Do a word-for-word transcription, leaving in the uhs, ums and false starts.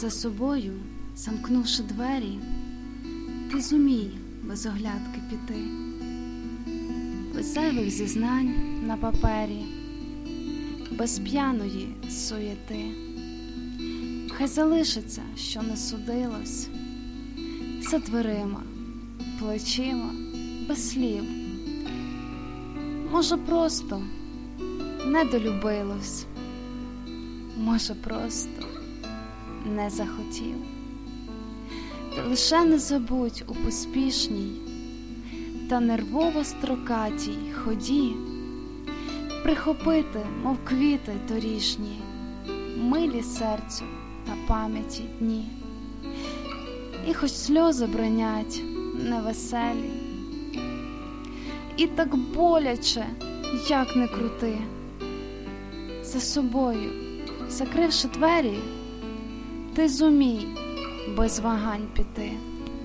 За собою, замкнувши двері, ти зумій без оглядки піти, без зайвих зізнань на папері, без п'яної суєти. Хай залишиться, що не судилось, за дверима, плечима, без слів. Може, просто не долюбилось, може, просто не захотів. Ти лише не забудь у поспішній та нервово строкатій ході прихопити, мов квіти торішні, милі серцю та пам'яті дні. І хоч сльози бринять невеселі, і так боляче, як не крути, за собою, закривши двері, ти зумій без вагань піти.